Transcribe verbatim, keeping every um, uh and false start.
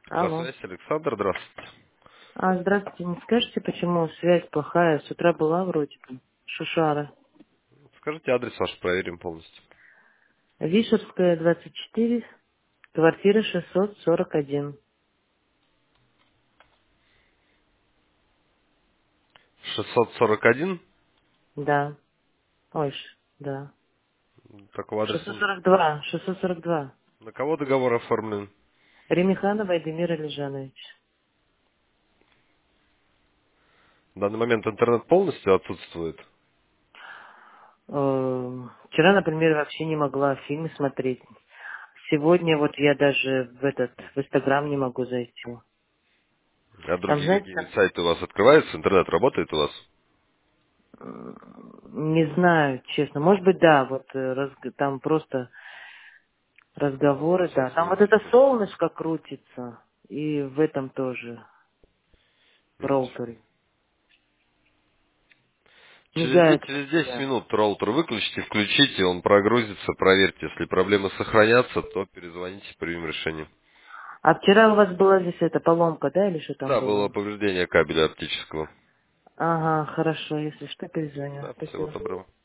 На Алло. связи Александр, здравствуйте. А, здравствуйте. Не скажете, почему связь плохая? С утра была вроде бы. Шушара. Скажите адрес ваш, проверим полностью. Вишерская, двадцать четыре, квартира шестьсот сорок один. шестьсот сорок один, Да. Ой, ш- да. такого адреса шестьсот нет. сорок два. шестьсот сорок два. На кого договор оформлен? Ремиханова Эдемир Алижанович. В данный момент интернет полностью отсутствует. Эм, Вчера, например, вообще не могла фильмы смотреть. Сегодня вот я даже в этот, в Инстаграм не могу зайти. А Там, другие знаете, какие-нибудь там, сайты у вас открываются? Интернет работает у вас? м, не знаю, честно. Может быть, да, вот э, разг- там просто разговоры, Сейчас, да. Там вот это минуточку. солнышко крутится, и в этом тоже, в Минуточку. роутере. Через, де- Мигает через десять везде. минут роутер выключите, включите, он прогрузится, проверьте. Если проблемы сохранятся, то перезвоните, примем решение. А вчера у вас была здесь эта поломка, да, или что там Да, было было? повреждение кабеля оптического. Ага, хорошо, если что, перезвоню. Да, всего Спасибо. доброго.